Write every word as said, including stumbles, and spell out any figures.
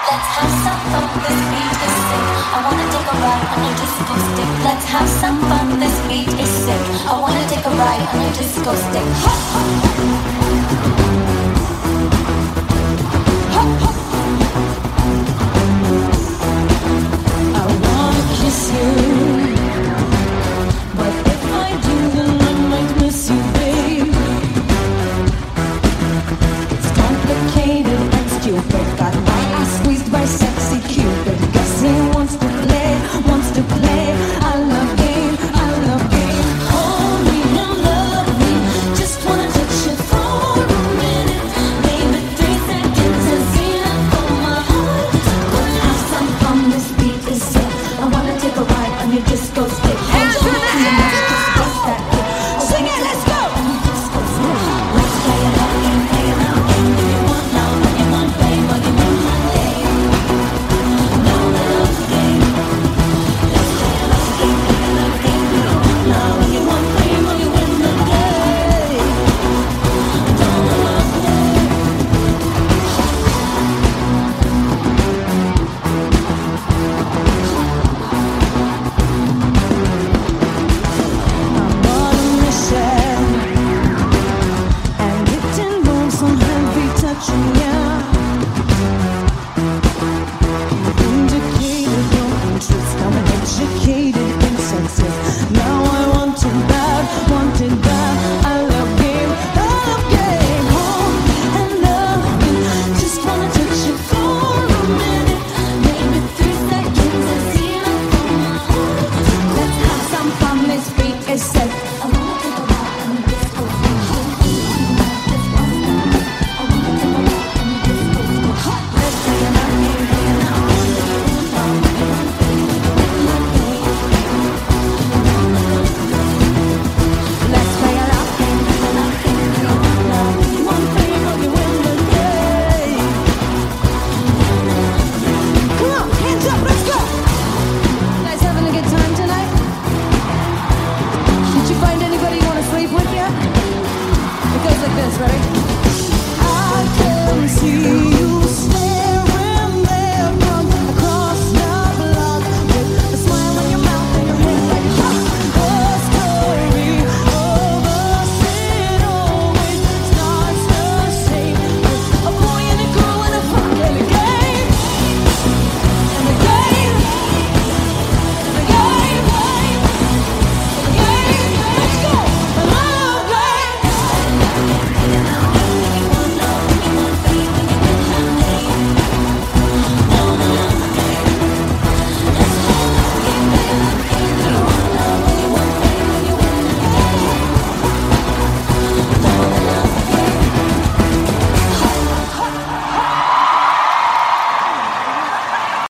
Let's have some fun, this beat is sick. I wanna take a ride on your disco stick. Let's have some fun, this beat is sick. I wanna take a ride on your disco stick. Ha, ha.